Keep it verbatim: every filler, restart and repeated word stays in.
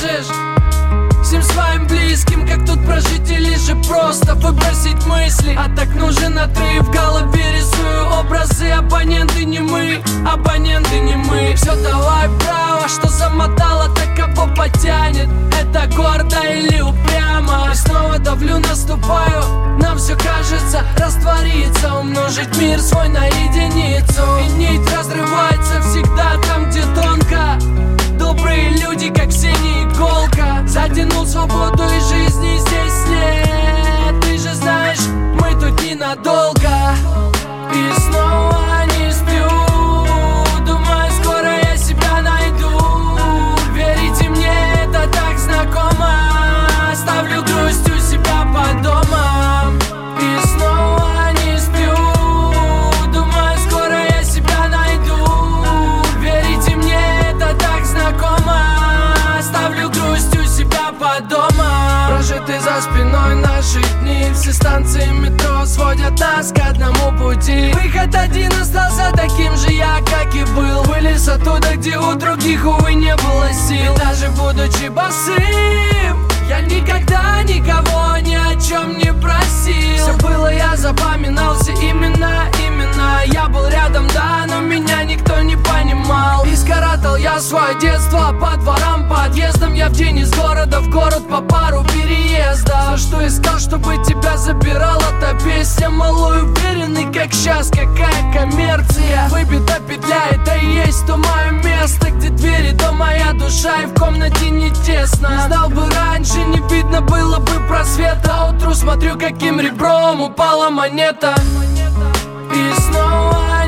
скажешь всем своим близким, как тут прожить или же просто выбросить мысли? А так нужен отрыв, в голове рисую образы. Абоненты не мы, абоненты не мы. Все давай вправо, что замотало, так кого потянет? Это гордо или упрямо? И снова давлю, наступаю. Нам все кажется раствориться, умножить мир свой на единицу. И нить разрывается всегда там, где тонко. Добрые люди, как синяя иголка. Затянул свободу и жизни здесь нет. Ты же знаешь, мы тут ненадолго. И снова не сплю, думаю, скоро я себя найду. Верите мне, это так знакомо. Оставлю грусть у себя под домом. И снова не сплю, думаю, скоро я себя найду. Верите мне, это так знакомо. Оставлю грусть у себя под домом. Прожиты за спиной наши дни. Все станции метро сводят нас к одному пути. Выход один остался таким же я, как и был. Вылез оттуда, где у других, увы, не было сил. И даже будучи босым, я никогда никого ни о чем не просил. Все было, я запоминался именно, именно. Я был рядом, да, но меня никто не понимал. И скоротал я свое детство по дворам, подъездам. Я в день из города в город по пару переездов. За что искал, чтобы тебя забирала та песня? Малой уверенный, как сейчас, какая коммерция. Выбита петля, это и есть то мое место, где двери, то моя душа, и в комнате не тесно. Знал бы раньше, не видно было бы просвета. А утру смотрю, каким ребром упала монета. И снова